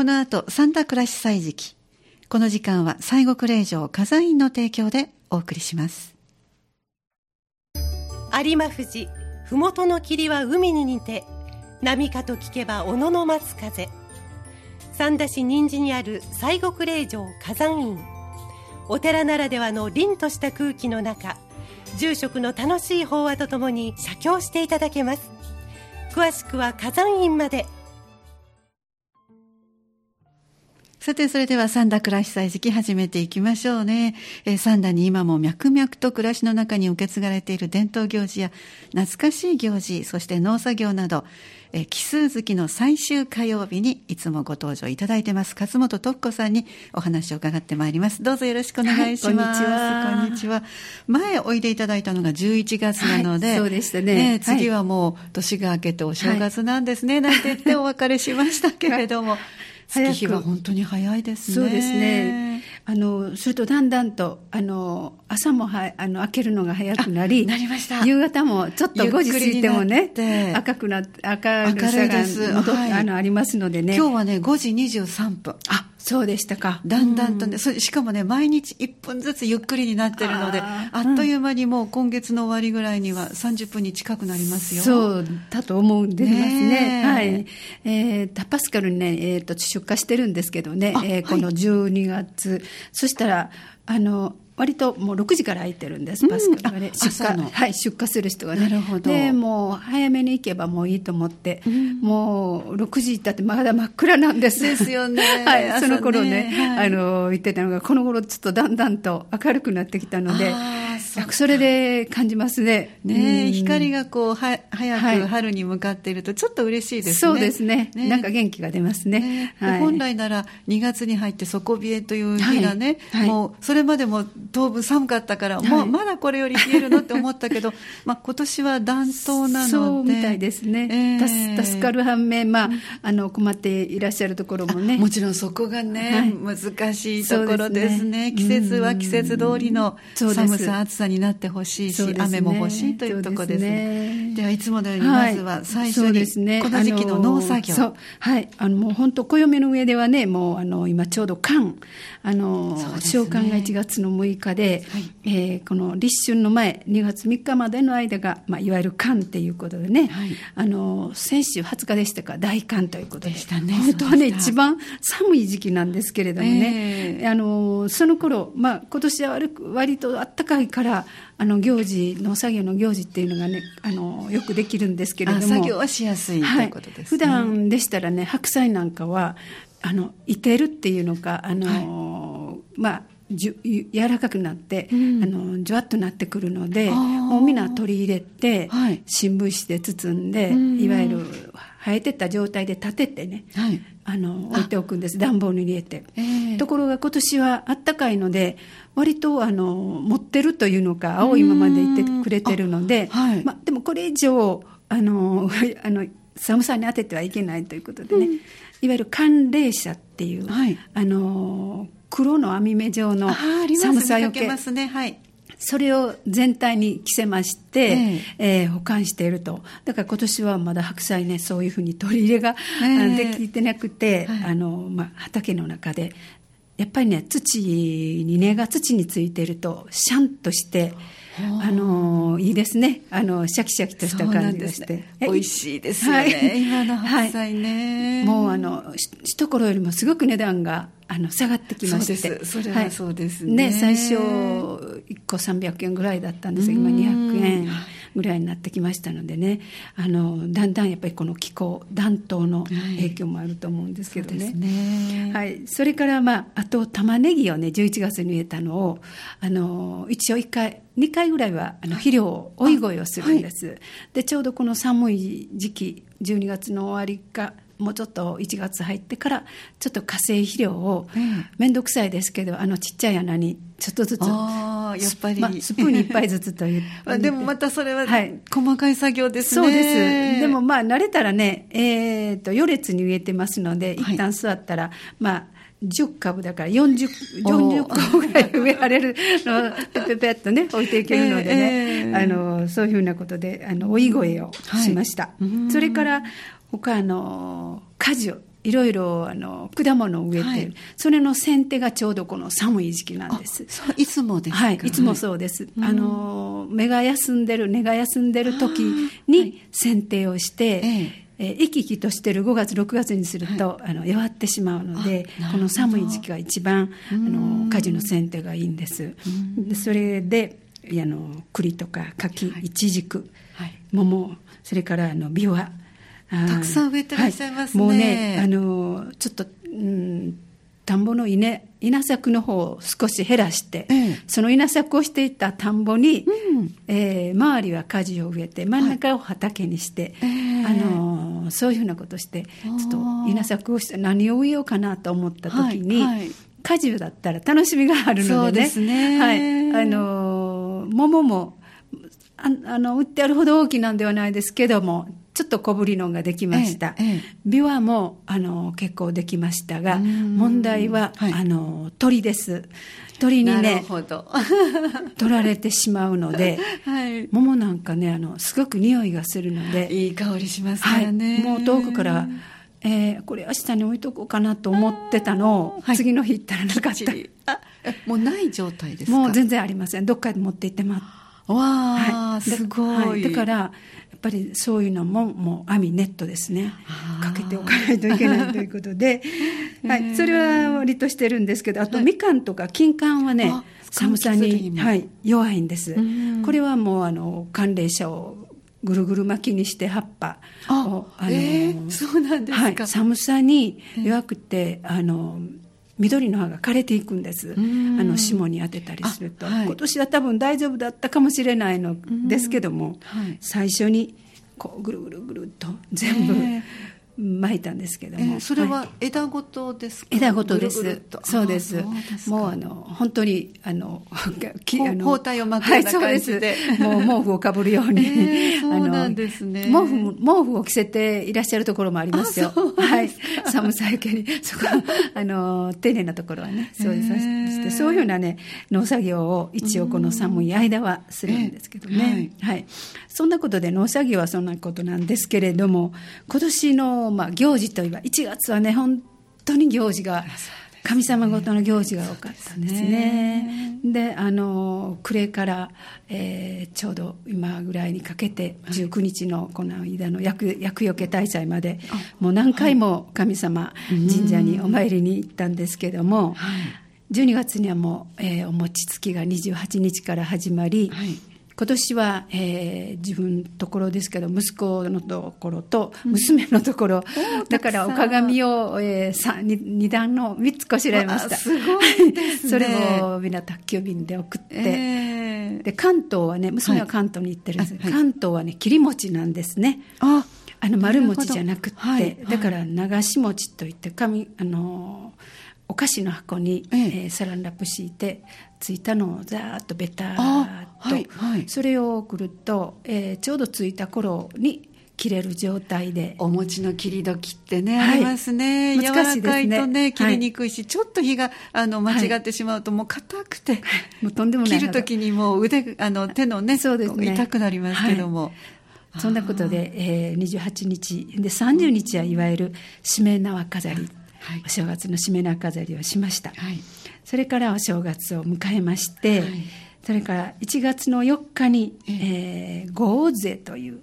この後、三田倉市歳時記。この時間は西国霊場火山院の提供でお送りします。 有馬富士、ふもとの霧は海に似て、波かと聞けば小野の松風。三田市任寺にある西国霊場火山院。お寺ならではの凛とした空気の中、住職の楽しい法話とともに写経していただけます。詳しくは火山院まで。 さて、それでは三田倉市歳時記始めていきましょうね。三田に今も脈々と暮らしの中に受け継がれている伝統行事や懐かしい行事、そして農作業など、奇数月の最終火曜日にいつもご登場いただいてます勝本徳子さんにお話を伺ってまいります。どうぞよろしくお願いします。 はい、 こんにちは。前おいでいただいたのが11月なので、 はい、そうでしたね。 次はもう年が明けてお正月なんですね、なんて言ってお別れしましたけれども、月日が本当に早いですね。 そうですね。それとだんだんと朝も明けるのが早くなり、 なりました。 夕方もちょっと5時過ぎてもね、明るさがありますのでね。 今日はね5時23分。 そうでしたか。 だんだんとね、しかもね毎日1分ずつゆっくりになってるので、あっという間にもう今月の終わりぐらいには30分に近くなりますよ。 そうだと思うんでますね。はい。タパスカルにね、出荷してるんですけどね、この12月、そしたら割ともう6時から空いてるんです、パスカルがね、出荷する人がね。 なるほど。 でもう早めに行けばもういいと思って、もう6時行ったってまだ真っ暗なんです。 ですよね。 はい、その頃ね、言ってたのが、この頃ちょっとだんだんと明るくなってきたので、それで感じますね。 光がこう早く春に向かっているとちょっと嬉しいですね。 そうですね。なんか元気が出ますね。 本来なら2月に入って底冷えという日がね、もうそれまでも当分寒かったから、もうまだこれより冷えるのって思ったけど、今年は暖冬なので。 そうみたいですね。助かる反面、困っていらっしゃるところもね。 もちろんそこがね、難しいところですね。季節は季節通りの寒さ、暑さになってほしいし、雨も欲しいというところですね。ではいつものようにまずは最初にこの時期の農作業。 はい。もう本当暦の上ではね、もう今ちょうど寒、小寒が1月の6日で、この立春の前2月3日までの間が、いわゆる寒っていうことでね、先週20日でしたか、大寒ということでしたね。本当はね一番寒い時期なんですけれどもね、その頃、今年は割と暖かいから農作業の行事っていうのがねよくできるんですけれども、 作業はしやすいということですね。 普段でしたらね、白菜なんかはいてるっていうのか柔らかくなって、じゅわっとなってくるので、もうみんな取り入れて、新聞紙で包んで、いわゆる生えてた状態で立ててね、置いておくんです、段ボールに入れて。ところが今年はあったかいので、割と持ってるというのか、青いままでいてくれてるので、でもこれ以上寒さに当ててはいけないということでね、いわゆる寒冷紗っていう、黒の網目状の寒さよけ、それを全体に着せまして、保管していると。だから今年はまだ白菜ね、そういうふうに取り入れが、できてなくて、畑の中でやっぱりね、根が土についているとシャンとしていいですね。シャキシャキとした感じがして、 美味しいですよね、今の白菜ね。 もう一頃よりもすごく値段が下がってきまして。 そうです。それはそうですね。 最初1個300円ぐらいだったんですが、今200円ぐらいになってきましたのでね、だんだんやっぱりこの気候、暖冬の影響もあると思うんですけどね。 そうですね。 それからあと玉ねぎをね、11月に植えたのを一応2回ぐらいは肥料を追い越えをするんです。でちょうどこの寒い時期、12月の終わりかもうちょっと1月入ってからちょっと化成肥料を、めんどくさいですけどちっちゃい穴にちょっとずつ、 やっぱり、 スプーンに1杯ずつというでもまたそれは細かい作業ですね。 そうです。でも慣れたらね、余列に植えてますので、一旦座ったら10株だから40個ぐらい植えられるのをペペッとね置いていけるのでね、そういうふうなことで追い越えをしました。それから他果樹いろいろ果物を植えて、はい、それの剪定がちょうどこの寒い時期なんです。 いつもですか？ はい、いつもそうです。根が休んでる時に剪定をして、生き生きとしてる5月6月にすると、はい、弱ってしまうので、この寒い時期が一番果樹の剪定がいいんです。でそれで栗とか柿、イチジク、はい、桃、それからビワ、 たくさん植えてらっしゃいますね。 はい、もうねちょっと、田んぼの稲作の方を少し減らして、その稲作をしていた田んぼに、周りは果樹を植えて真ん中を畑にして、はい、そういうふうなことをしてちょっと稲作をして何を植えようかなと思った時に、はいはい、果樹だったら楽しみがあるのでね。 そうですね、 はい、桃も売ってあるほど大きなんではないですけども、ちょっと小ぶりのができました。ビワも結構できましたが、問題は、はい、鳥です。鳥にね取られてしまうので、はい、桃なんかねすごく匂いがするので、 いい香りしますからね、 はい、もう遠くからこれ明日に置いとこうかなと思ってたのを、次の日行ったらなかった。 もうない状態ですか？ もう全然ありません。どっかで持って行ってます。 わあ、はい、すごい、 はい、だからやっぱりそういうのももう網ネットですね、かけておかないといけないということで、はい、それは割としてるんですけど、あとみかんとか金柑はね、寒さに、はい、弱いんです。これはもう寒冷車をぐるぐる巻きにして葉っぱをそうなんですか、 はい、寒さに弱くて緑の葉が枯れていくんです。霜に当てたりすると、はい、今年は多分大丈夫だったかもしれないのですけども、はい、最初にこうぐるぐるぐるっと全部巻いたんですけども、 それは枝ごとですか？ 枝ごとです。ぐるぐるそうです。もう本当に包帯を巻くような感じで、 はい、もう毛布をかぶるように、 そうなんですね。 毛布を着せていらっしゃるところもありますよ。はい、寒さやけにそこ丁寧なところはね、そうさせて、そういうようなね農作業を一応この寒い間はするんですけどね、はい、そんなことで農作業はそんなことなんですけれども、今年の行事といえば1月はね本当に行事が神様ごとの行事が多かったんですね。で暮れから、ちょうど今ぐらいにかけて19日のこの間の厄除け大祭までもう何回も神様神社にお参りに行ったんですけども、12月にはもう、お餅つきが28日から始まり、今年は、自分のところですけど息子のところと娘のところ、だからお鏡を、2段の3つこしらえました。 すごいですね。 それをみんな宅急便で送って、で関東はね、娘は関東に行ってるんです、関東はね切り餅なんですね。丸餅じゃなくって、だから流し餅といってお菓子の箱に、サランラップ敷いてついたのをざーっとベターっと、それを送ると、ちょうどついた頃に切れる状態で。 お餅の切り時ってね、ありますね。柔らかいとね切りにくいし、ちょっと火が間違ってしまうともう硬くて、 もうとんでもない切る時にもう手のね、痛くなりますけども、 そんなことで、28日で30日はいわゆるしめ縄飾り、お正月のしめ縄飾りをしました、それからお正月を迎えまして、それから1月の4日に、五勢という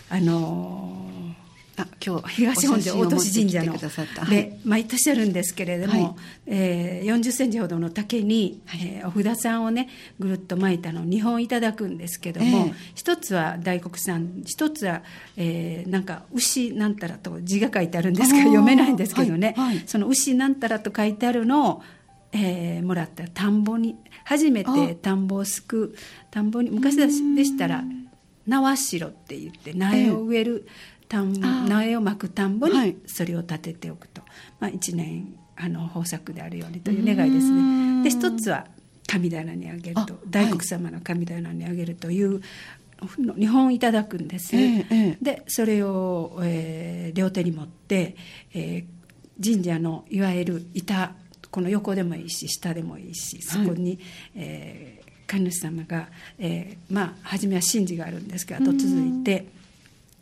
今日東本庄大年神社ので毎年あるんですけれども、40センチほどの竹に、お札さんをねぐるっと巻いたのを2本いただくんですけども、一つは大黒さん、一つは、なんか牛なんたらと字が書いてあるんですけど読めないんですけどね、その牛なんたらと書いてあるのを、もらった田んぼに初めて田んぼをすく田んぼに、昔でしたら縄代って言って苗を植える、苗をまく田んぼにそれを立てておくと、1年豊作であるようにという願いですね。で一つは神棚にあげると、大黒様の神棚にあげるという2本いただくんです、でそれを、両手に持って、神社のいわゆる板、この横でもいいし下でもいいし、そこに、神主様が、初めは神事があるんですけど、後続いて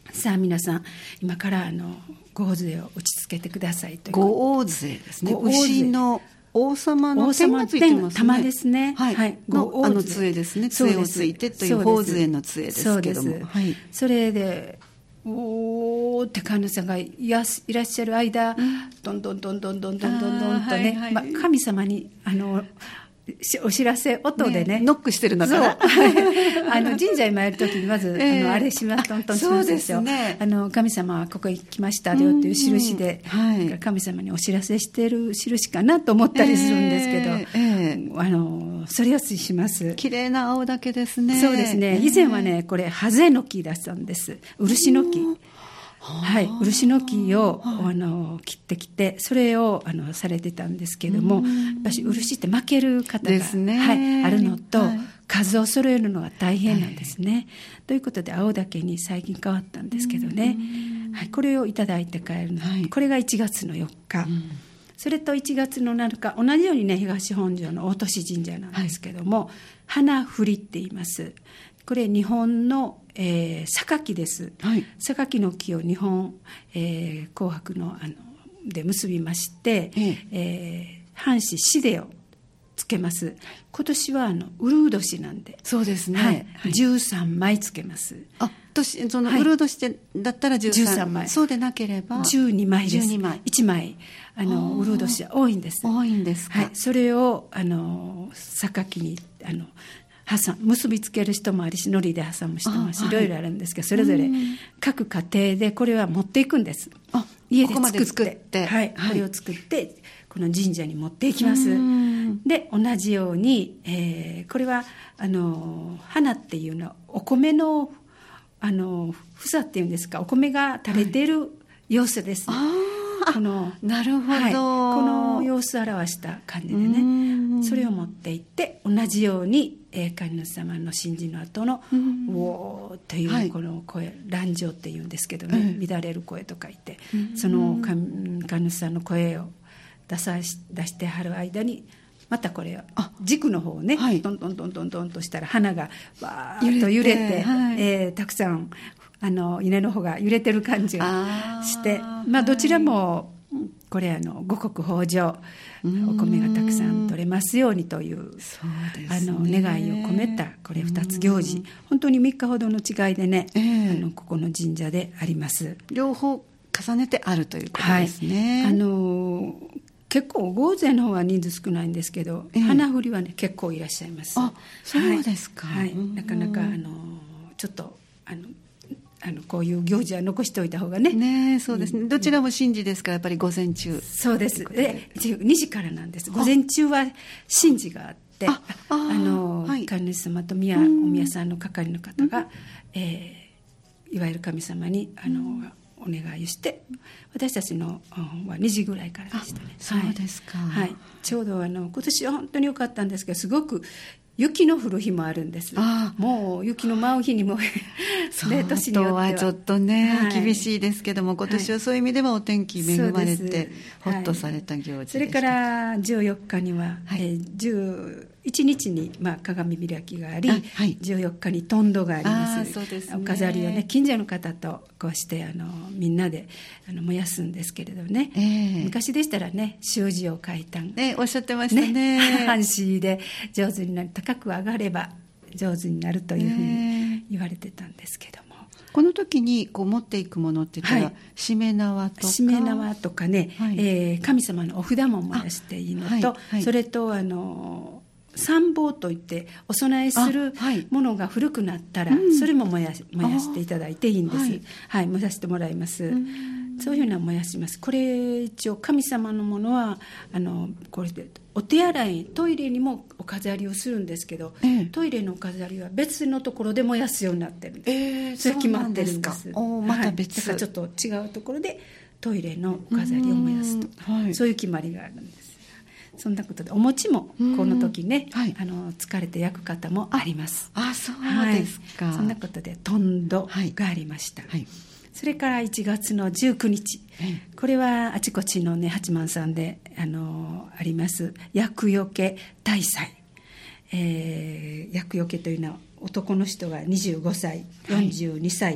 さあ皆さん今から御大杖を打ちつけてくださいという。 御大杖ですね。牛の王様の天がついてますね。 玉ですね。 はい。の杖ですね。杖をついてという宝杖の杖ですけども。 はい。それでおーって神主さんがいらっしゃる間、どんどんとね、神様にお知らせ音でねノックしてるのかな。 神社に参るときにまず、あれしますトントンしますでしょ。 そうですね。 神様はここに来ましたよっていう印で、神様にお知らせしている印かなと思ったりするんですけど、それをします。 綺麗な青竹ですね。 そうですね。以前はねこれハゼの木だったんです。漆の木。はい、漆の木を、切ってきてそれをされてたんですけども、やっぱり漆って負ける方が、あるのと、数を揃えるのが大変なんですね、ということで青竹に最近変わったんですけどね、これをいただいて帰るの、これが1月の4日、それと1月の7日同じようにね東本庄の大俊神社なんですけども、花振りって言います。これ日本の榊です、榊の木を日本、紅白ので結びまして、半紙シデをつけます。今年はうるう年なんで、 そうですね、 13枚つけます。 そのうるう年だったら13枚、そうでなければ 12枚です。 12枚 1枚うるう年は多いんです。 多いんですか。 それを榊に結びつける人もありし、のりで挟む人もいろいろあるんですけど、それぞれ各家庭でこれは持っていくんです。家で作って、これを作ってこの神社に持っていきます。で同じように、これは花っていうのはお米の房っていうんですか、お米が垂れている様子です。 なるほど、 この様子を表した感じでね、それを持っていって同じように、神主様の神事の後のおーというこの声、乱情っていうんですけどね、乱れる声と書いて、その神主さんの声を出してはる間にまたこれ軸の方をね、トントントントントンとしたら花がわーっと揺れて、たくさん稲の方が揺れてる感じがして、どちらもこれ五穀豊穣、お米がたくさん取れますようにという、願いを込めたこれ2つ行事、本当に3日ほどの違いでね、ここの神社であります。 両方重ねてあるということですね。 結構豪勢の方は人数少ないんですけど、花振りはね結構いらっしゃいます。 そうですか。 なかなかちょっとこういう行事は残しておいた方がね。 そうですね。どちらも神事ですから、やっぱり午前中。 そうです。2時からなんです。午前中は神事があって、神主様とお宮さんの係の方が、いわゆる神様にお願いをして、私たちのは2時ぐらいからでしたね。 そうですか。 ちょうど今年は本当に良かったんですけど、すごく雪の降る日もあるんです。もう雪の舞う日にも年によってはちょっとね、厳しいですけども、今年はそういう意味ではお天気恵まれて、ほっとされた行事でした。 それから14日には、11日に鏡開きがあり、14日にとんどがあります。お飾りをね、近所の方とこうしてみんなで燃やすんですけれどね、昔でしたらね、習字を書いたん、 おっしゃってましたね。 半紙で上手になる、高く上がれば上手になるというふうに言われてたんですけども、 この時に持っていくものって言ったら、しめ縄とか、 しめ縄とかね、神様のお札も燃やしていいのと、それと参謀といってお供えするものが古くなったら、それも燃やしていただいていいんです。燃やしてもらいます。そういうのは燃やします。これ一応神様のものはこれでお手洗い、トイレにもお飾りをするんですけど、トイレのお飾りは別のところで燃やすようになってるんです。それ決まってるんです。 また別、 だからちょっと違うところでトイレのお飾りを燃やすと、そういう決まりがあるんです。そんなことでお餅もこの時ね、疲れて焼く方もあります。 そうですか。 そんなことでとんどがありました。それから1月の19日、これはあちこちのね八幡さんであります厄除け大祭。厄除けというのは男の人が25歳、42歳、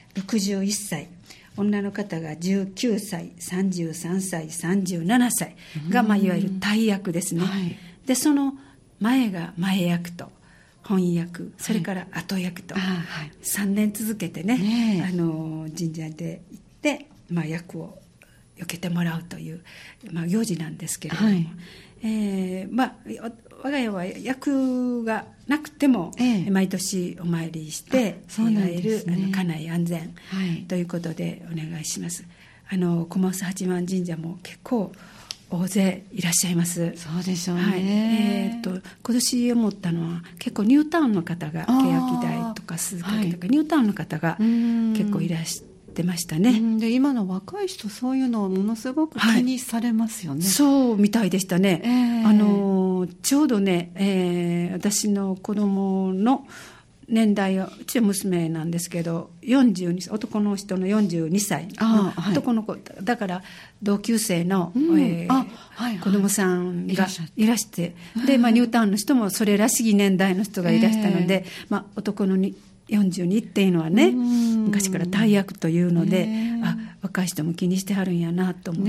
61歳、女の方が19歳、33歳、37歳が、いわゆる大役ですね、でその前が前役と本役、それから後役と、3年続けてね、神社で行って、役を受けてもらうという、行事なんですけれども、我が家は役がなくても、毎年お参りして、いわゆる家内安全ということでお願いします。小松八幡神社も結構大勢いらっしゃいます。 そうでしょうね。 今年思ったのは結構ニュータウンの方が、欅台とか鈴懸とか、ニュータウンの方が結構いらしてましたね。 で今の若い人、そういうのをものすごく気にされますよね。 そうみたいでしたね。ちょうどね、私の子供の年代は、うちは娘なんですけど、42歳、男の人の42歳、男の子だから同級生の、子供さんがいらして、で、ニュータウンの人もそれらしき年代の人がいらしたので、男の42っていうのはね、昔から大役というので、若い人も気にしてはるんやなと思って、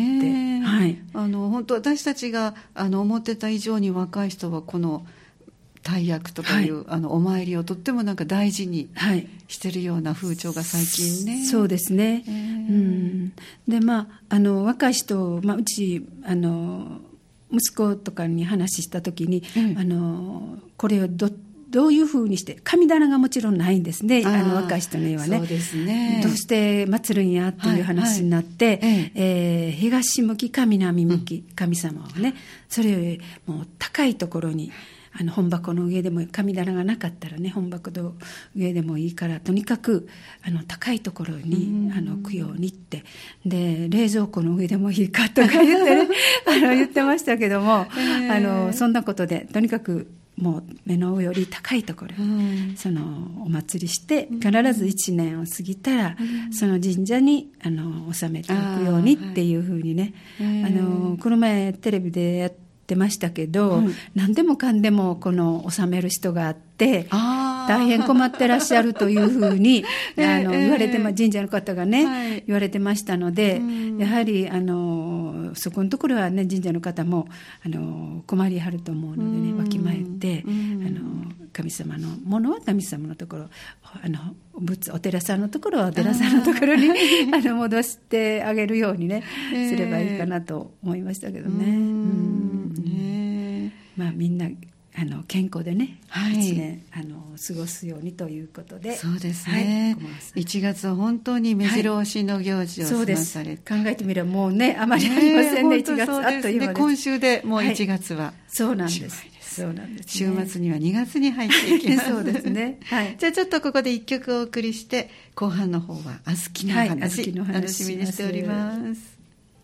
本当私たちが思ってた以上に若い人はこの大役とかいう、お参りをとってもなんか大事にしてるような風潮が最近ね。 そうですね。で若い人、うち息子とかに話した時に、これをどういうふうにして、神棚がもちろんないんですね、若い人にはね。 そうですね。 どうして祀るんやっていう話になって、東向きか南向き神様をね、それよりもう高いところに、本箱の上でも、神棚がなかったらね、本箱の上でもいいから、とにかく高いところに供養に行って、で冷蔵庫の上でもいいかとか言ってね言ってましたけども、そんなことでとにかくもう目の上より高いところ、そのお祭りして必ず1年を過ぎたら、その神社に納めておくようにっていうふうにね、この前テレビでやってましたけど、何でもかんでもこの納める人があって、大変困ってらっしゃるというふうに言われて、神社の方がね、言われてましたので、やはりそこのところはね、神社の方も困りはると思うのでね、わきまえて、神様のものは神様のところ、お寺さんのところはお寺さんのところに戻してあげるようにね、すればいいかなと思いましたけどね。みんな健康でね、1年過ごすようにということで。 そうですね、1月は本当に目白押しの行事を済まされて、 考えてみればもうね、あまりありませんね、1月あっという間です。 今週でもう1月は、 そうなんです。そうなんです、 週末には2月に入っていきますそうですね、 じゃあちょっとここで1曲お送りして、後半の方は小豆の話、楽しみにしております。